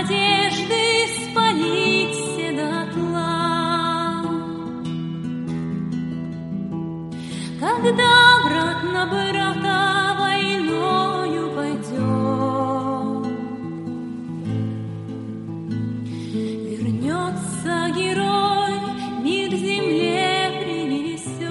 надежды спалить все дотла. Когда брат на брата войною пойдет, вернется герой, мир земле принесет.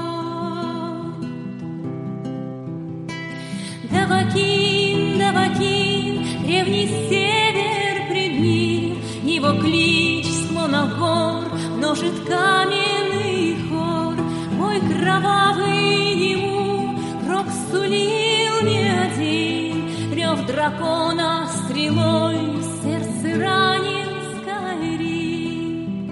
Давакин, Давакин, древний север пред ним, его клич склона гор множит каменный хор. Бой кровавый ему гроб сулил не один, рев дракона стрелой в сердце ранил Скайрим.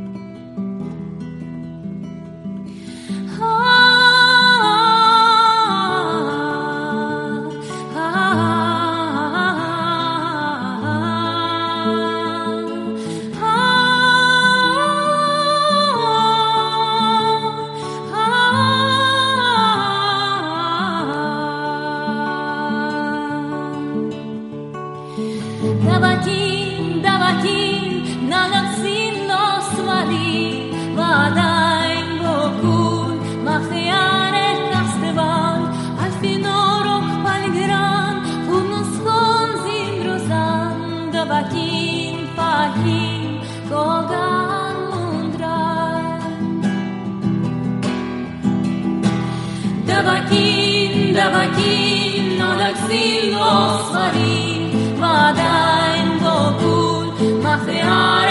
Давакин, Давакин, ננצים לו סמלים, ועדיין בו כול מכריען את הסטבל, על פינורוק פלגרן, ומוסכון זינדרוזן, Давакин, פהים, קוגן מונדרן. Давакин, Давакин, ננצים לו סמלים, ועדיין בו כול מכריען